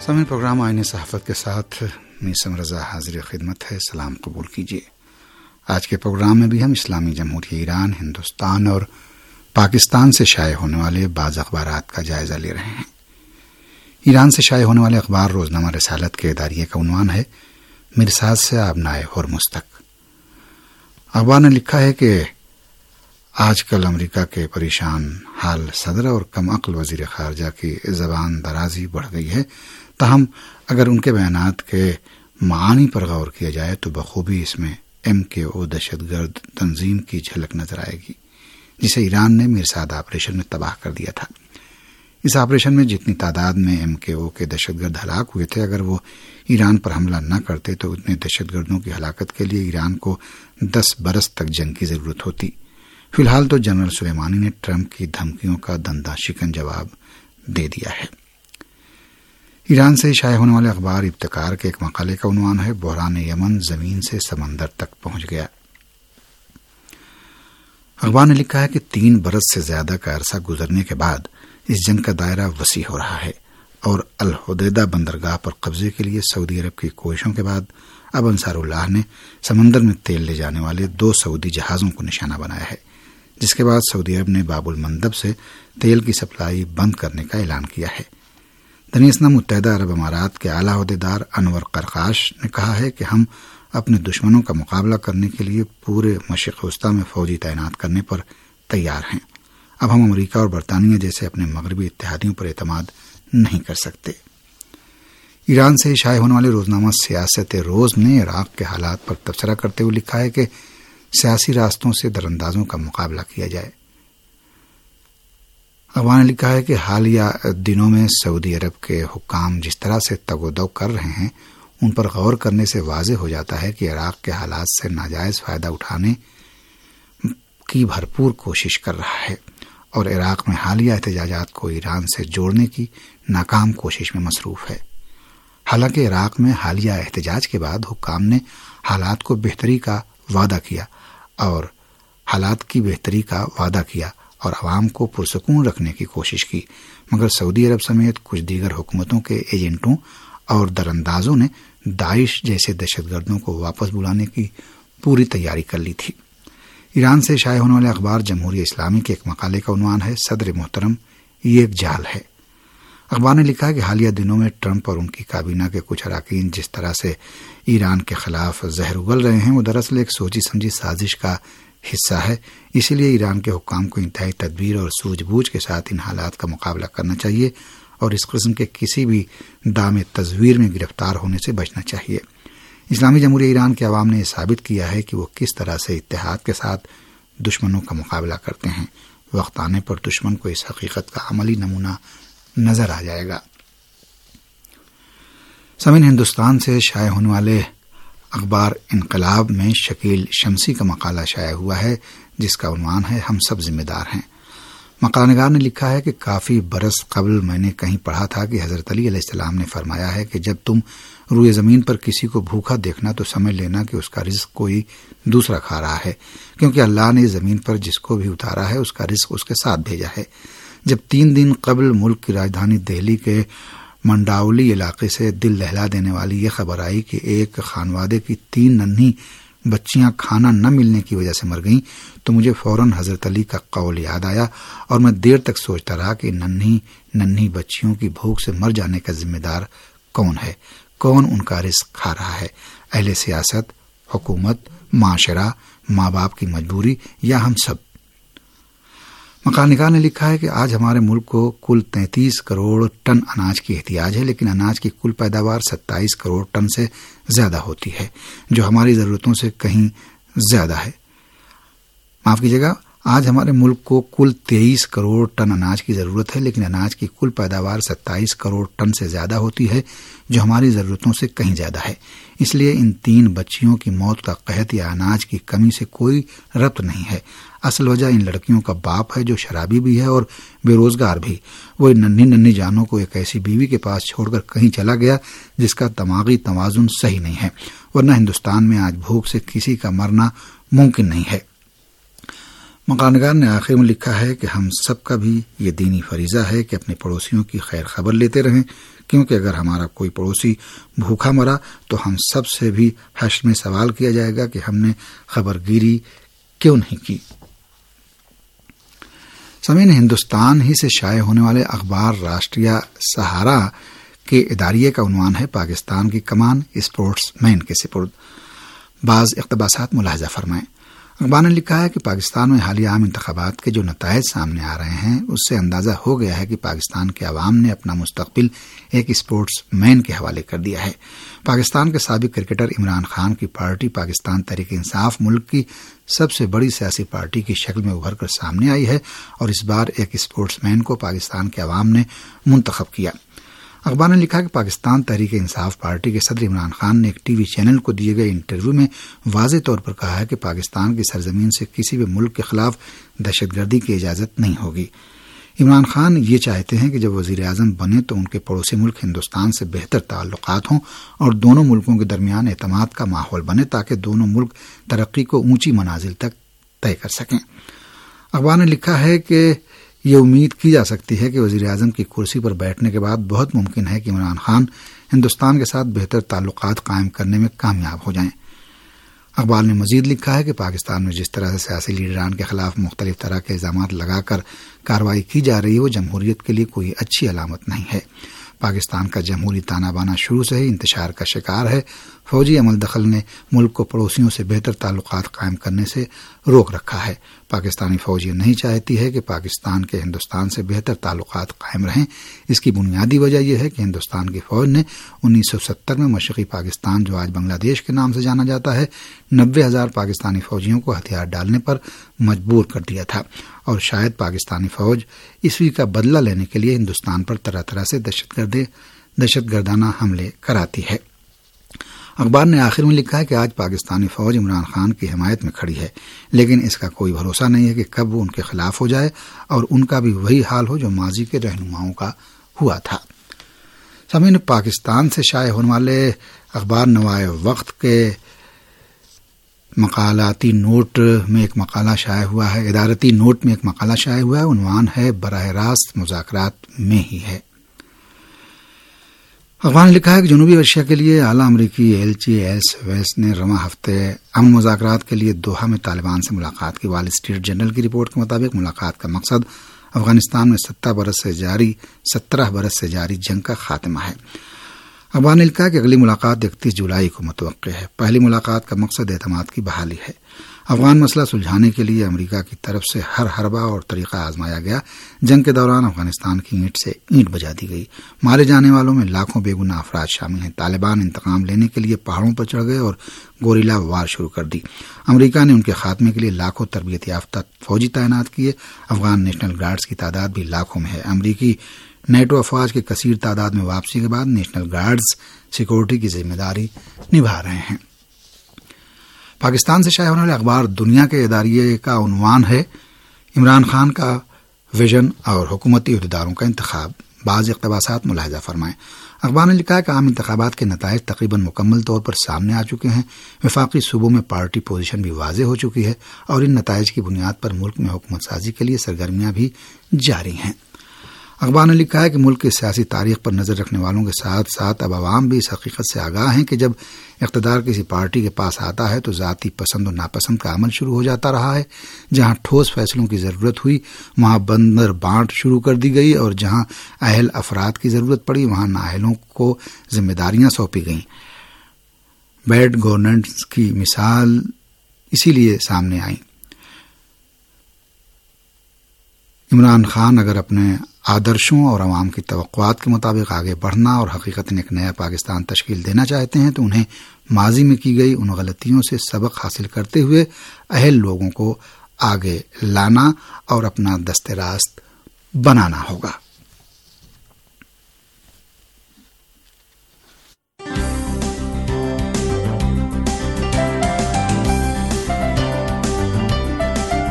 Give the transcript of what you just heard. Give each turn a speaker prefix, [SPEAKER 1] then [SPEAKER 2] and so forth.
[SPEAKER 1] سامعین، پروگرام آئین صحافت کے ساتھ میثم رضا حاضر خدمت ہے. سلام قبول کیجیے. آج کے پروگرام میں بھی ہم اسلامی جمہوریہ ایران، ہندوستان اور پاکستان سے شائع ہونے والے بعض اخبارات کا جائزہ لے رہے ہیں. ایران سے شائع ہونے والے اخبار روزنامہ رسالت کے اداریے کا عنوان ہے مرصاد سے آبنائے ہرمز تک. اخبار نے لکھا ہے کہ آج کل امریکہ کے پریشان حال صدر اور کم عقل وزیر خارجہ کی زبان درازی بڑھ گئی ہے. تاہم اگر ان کے بیانات کے معانی پر غور کیا جائے تو بخوبی اس میں MKO دہشت گرد تنظیم کی جھلک نظر آئے گی، جسے ایران نے مرصاد آپریشن میں تباہ کر دیا تھا. اس آپریشن میں جتنی تعداد میں MKO کے دہشت گرد ہلاک ہوئے تھے، اگر وہ ایران پر حملہ نہ کرتے تو اتنے دہشت گردوں کی ہلاکت کے لیے ایران کو 10 برس تک جنگ کی ضرورت ہوتی. فی الحال تو جنرل سلیمانی نے ٹرمپ کی دھمکیوں کا دندہ شکن جواب دے دیا ہے. ایران سے شائع ہونے والے اخبار ابتکار کے ایک مقالے کا عنوان ہے بحران یمن زمین سے سمندر تک پہنچ گیا. اخبار نے لکھا ہے کہ 3 برس سے زیادہ کا عرصہ گزرنے کے بعد اس جنگ کا دائرہ وسیع ہو رہا ہے اور الحدیدہ بندرگاہ پر قبضے کے لیے سعودی عرب کی کوششوں کے بعد اب انصار اللہ نے سمندر میں تیل لے جانے والے 2 سعودی جہازوں کو نشانہ بنایا ہے، جس کے بعد سعودی عرب نے باب المندب سے تیل کی سپلائی بند کرنے کا اعلان کیا ہے. دنیاسنا متحدہ عرب امارات کے اعلیٰ عہدیدار انور قرقاش نے کہا ہے کہ ہم اپنے دشمنوں کا مقابلہ کرنے کے لیے پورے مشرق وسطی میں فوجی تعینات کرنے پر تیار ہیں. اب ہم امریکہ اور برطانیہ جیسے اپنے مغربی اتحادیوں پر اعتماد نہیں کر سکتے. ایران سے شائع ہونے والے روزنامہ سیاست روز نے عراق کے حالات پر تبصرہ کرتے ہوئے لکھا ہے کہ سیاسی راستوں سے دراندازوں کا مقابلہ کیا جائے. اخبار نے لکھا ہے کہ حالیہ دنوں میں سعودی عرب کے حکام جس طرح سے تگ و دو کر رہے ہیں، ان پر غور کرنے سے واضح ہو جاتا ہے کہ عراق کے حالات سے ناجائز فائدہ اٹھانے کی بھرپور کوشش کر رہا ہے اور عراق میں حالیہ احتجاجات کو ایران سے جوڑنے کی ناکام کوشش میں مصروف ہے. حالانکہ عراق میں حالیہ احتجاج کے بعد حکام نے حالات کو بہتری کا وعدہ کیا اور عوام کو پرسکون رکھنے کی کوشش کی، مگر سعودی عرب سمیت کچھ دیگر حکومتوں کے ایجنٹوں اور دراندازوں نے داعش جیسے دہشت گردوں کو واپس بلانے کی پوری تیاری کر لی تھی. ایران سے شائع ہونے والے اخبار جمہوریہ اسلامی کے ایک مقالے کا عنوان ہے صدر محترم یہ ایک جال ہے. اخبار نے لکھا ہے کہ حالیہ دنوں میں ٹرمپ اور ان کی کابینہ کے کچھ اراکین جس طرح سے ایران کے خلاف زہر اگل رہے ہیں، وہ دراصل ایک سوچی سمجھی سازش کا حصہ ہے. اسی لیے ایران کے حکام کو انتہائی تدبیر اور سوجھ بوجھ کے ساتھ ان حالات کا مقابلہ کرنا چاہیے اور اس قسم کے کسی بھی دام تزویر میں گرفتار ہونے سے بچنا چاہیے. اسلامی جمہوریہ ایران کے عوام نے یہ ثابت کیا ہے کہ وہ کس طرح سے اتحاد کے ساتھ دشمنوں کا مقابلہ کرتے ہیں. وقت آنے پر دشمن کو اس حقیقت کا عملی نمونہ نظر آ جائے گا. سامعین، ہندوستان سے شائع ہونے والے اخبار انقلاب میں شکیل شمسی کا مقالہ شائع ہوا ہے، جس کا عنوان ہے ہم سب ذمہ دار ہیں. مقالہ نگار نے لکھا ہے کہ کافی برس قبل میں نے کہیں پڑھا تھا کہ حضرت علی علیہ السلام نے فرمایا ہے کہ جب تم روئے زمین پر کسی کو بھوکا دیکھنا تو سمجھ لینا کہ اس کا رزق کوئی دوسرا کھا رہا ہے، کیونکہ اللہ نے زمین پر جس کو بھی اتارا ہے اس کا رزق اس کے ساتھ بھیجا ہے. جب 3 دن قبل ملک کی راجدھانی دہلی کے منڈاولی علاقے سے دل دہلا دینے والی یہ خبر آئی کہ ایک خانوادے کی 3 ننھی بچیاں کھانا نہ ملنے کی وجہ سے مر گئیں، تو مجھے فوراً حضرت علی کا قول یاد آیا اور میں دیر تک سوچتا رہا کہ ننھی بچیوں کی بھوک سے مر جانے کا ذمہ دار کون ہے، کون ان کا رزق کھا رہا ہے، اہل سیاست، حکومت، معاشرہ، ماں باپ کی مجبوری یا ہم سب. مقالہ نگار نے لکھا ہے کہ آج ہمارے ملک کو کل 33 کروڑ ٹن اناج کی احتیاج ہے، لیکن اناج کی کل پیداوار 27 کروڑ ٹن سے زیادہ ہوتی ہے، جو ہماری ضرورتوں سے کہیں زیادہ ہے. معاف کیجیے گا، آج ہمارے ملک کو کل 23 کروڑ ٹن اناج کی ضرورت ہے، لیکن اناج کی کل پیداوار 27 کروڑ ٹن سے زیادہ ہوتی ہے، جو ہماری ضرورتوں سے کہیں زیادہ ہے. اس لیے ان 3 بچیوں کی موت کا قحط یا اناج کی کمی سے کوئی ربط نہیں ہے. اصل وجہ ان لڑکیوں کا باپ ہے جو شرابی بھی ہے اور بے روزگار بھی. وہ ان ننھی جانوں کو ایک ایسی بیوی کے پاس چھوڑ کر کہیں چلا گیا جس کا دماغی توازن صحیح نہیں ہے، ورنہ ہندوستان میں آج بھوک سے کسی کا مرنا ممکن نہیں ہے. مقالہ نے آخر میں لکھا ہے کہ ہم سب کا بھی یہ دینی فریضہ ہے کہ اپنے پڑوسیوں کی خیر خبر لیتے رہیں، کیونکہ اگر ہمارا کوئی پڑوسی بھوکا مرا تو ہم سب سے بھی حشر میں سوال کیا جائے گا کہ ہم نے خبر گیری کیوں نہیں کی۔ سامعین، ہندوستان ہی سے شائع ہونے والے اخبار راشٹریہ سہارا کے اداریے کا عنوان ہے پاکستان کی کمان اسپورٹس مین کے سپرد، بعض اقتباسات ملاحظہ فرمائیں۔ اخبار نے لکھا ہے کہ پاکستان میں حالیہ عام انتخابات کے جو نتائج سامنے آ رہے ہیں اس سے اندازہ ہو گیا ہے کہ پاکستان کے عوام نے اپنا مستقبل ایک اسپورٹس مین کے حوالے کر دیا ہے۔ پاکستان کے سابق کرکٹر عمران خان کی پارٹی پاکستان تحریک انصاف ملک کی سب سے بڑی سیاسی پارٹی کی شکل میں ابھر کر سامنے آئی ہے اور اس بار ایک اسپورٹس مین کو پاکستان کے عوام نے منتخب کیا۔ اخبار نے لکھا کہ پاکستان تحریک انصاف پارٹی کے صدر عمران خان نے ایک ٹی وی چینل کو دیے گئے انٹرویو میں واضح طور پر کہا ہے کہ پاکستان کی سرزمین سے کسی بھی ملک کے خلاف دہشت گردی کی اجازت نہیں ہوگی۔ عمران خان یہ چاہتے ہیں کہ جب وزیر اعظم بنے تو ان کے پڑوسی ملک ہندوستان سے بہتر تعلقات ہوں اور دونوں ملکوں کے درمیان اعتماد کا ماحول بنے تاکہ دونوں ملک ترقی کو اونچی منازل تک طے کر سکیں۔ اخبار نے لکھا ہے کہ یہ امید کی جا سکتی ہے کہ وزیر اعظم کی کرسی پر بیٹھنے کے بعد بہت ممکن ہے کہ عمران خان ہندوستان کے ساتھ بہتر تعلقات قائم کرنے میں کامیاب ہو جائیں۔ اخبار نے مزید لکھا ہے کہ پاکستان میں جس طرح سے سیاسی لیڈران کے خلاف مختلف طرح کے الزامات لگا کر کارروائی کی جا رہی ہے وہ جمہوریت کے لیے کوئی اچھی علامت نہیں ہے۔ پاکستان کا جمہوری تانا بانا شروع سے ہی انتشار کا شکار ہے۔ فوجی عمل دخل نے ملک کو پڑوسیوں سے بہتر تعلقات قائم کرنے سے روک رکھا ہے۔ پاکستانی فوج یہ نہیں چاہتی ہے کہ پاکستان کے ہندوستان سے بہتر تعلقات قائم رہیں۔ اس کی بنیادی وجہ یہ ہے کہ ہندوستان کی فوج نے 1970 میں مشرقی پاکستان جو آج بنگلہ دیش کے نام سے جانا جاتا ہے 90,000 پاکستانی فوجیوں کو ہتھیار ڈالنے پر مجبور کر دیا تھا، اور شاید پاکستانی فوج عیسوی کا بدلہ لینے کے لیے ہندوستان پر طرح طرح سے دہشت گردانہ حملے کراتی ہے۔ اخبار نے آخر میں لکھا ہے کہ آج پاکستانی فوج عمران خان کی حمایت میں کھڑی ہے، لیکن اس کا کوئی بھروسہ نہیں ہے کہ کب وہ ان کے خلاف ہو جائے اور ان کا بھی وہی حال ہو جو ماضی کے رہنماؤں کا ہوا تھا۔ سامعین، پاکستان سے شائع ہونے والے اخبار نوائے وقت کے مقالاتی نوٹ میں ایک مقالہ شائع ہوا ہے، ادارتی نوٹ میں ایک مقالہ شائع ہوا ہے، عنوان ہے براہ راست مذاکرات میں ہی ہے۔ اخبار نے لکھا ہے کہ جنوبی ایشیا کے لیے اعلیٰ امریکی ایلچی ایس ویس نے رواں ہفتے امن مذاکرات کے لیے دوحہ میں طالبان سے ملاقات کی۔ وال اسٹریٹ جرنل کی رپورٹ کے مطابق ملاقات کا مقصد افغانستان میں 17 برس سے جاری جنگ کا خاتمہ ہے۔ اخبار نے لکھا کہ اگلی ملاقات 31 جولائی کو متوقع ہے۔ پہلی ملاقات کا مقصد اعتماد کی بحالی ہے۔ افغان مسئلہ سلجھانے کے لیے امریکہ کی طرف سے ہر حربہ اور طریقہ آزمایا گیا۔ جنگ کے دوران افغانستان کی اینٹ سے اینٹ بجا دی گئی۔ مارے جانے والوں میں لاکھوں بے گناہ افراد شامل ہیں۔ طالبان انتقام لینے کے لیے پہاڑوں پر چڑھ گئے اور گوریلا وار شروع کر دی۔ امریکہ نے ان کے خاتمے کے لیے لاکھوں تربیت یافتہ فوجی تعینات کیے۔ افغان نیشنل گارڈز کی تعداد بھی لاکھوں میں ہے۔ امریکی نیٹو افواج کے کثیر تعداد میں واپسی کے بعد نیشنل گارڈز سیکورٹی کی ذمہ داری نبھا رہے ہیں۔ پاکستان سے شائع ہونے والے اخبار دنیا کے اداریے کا عنوان ہے عمران خان کا ویژن اور حکومتی عہدیداروں کا انتخاب، بعض اقتباسات ملاحظہ فرمائیں۔ اخبار نے لکھا ہے کہ عام انتخابات کے نتائج تقریباً مکمل طور پر سامنے آ چکے ہیں۔ وفاقی صوبوں میں پارٹی پوزیشن بھی واضح ہو چکی ہے اور ان نتائج کی بنیاد پر ملک میں حکومت سازی کے لیے سرگرمیاں بھی جاری ہیں۔ اخبار نے لکھا ہے کہ ملک کی سیاسی تاریخ پر نظر رکھنے والوں کے ساتھ ساتھ اب عوام بھی اس حقیقت سے آگاہ ہیں کہ جب اقتدار کسی پارٹی کے پاس آتا ہے تو ذاتی پسند و ناپسند کا عمل شروع ہو جاتا رہا ہے۔ جہاں ٹھوس فیصلوں کی ضرورت ہوئی وہاں بندر بانٹ شروع کر دی گئی اور جہاں اہل افراد کی ضرورت پڑی وہاں نااہلوں کو ذمہ داریاں سونپی گئیں۔ بیڈ گورننس کی مثال اسی لیے سامنے آئی۔ عمران خان اگر اپنے آدرشوں اور عوام کی توقعات کے مطابق آگے بڑھنا اور حقیقتاً ایک نیا پاکستان تشکیل دینا چاہتے ہیں تو انہیں ماضی میں کی گئی ان غلطیوں سے سبق حاصل کرتے ہوئے اہل لوگوں کو آگے لانا اور اپنا دست راست بنانا ہوگا۔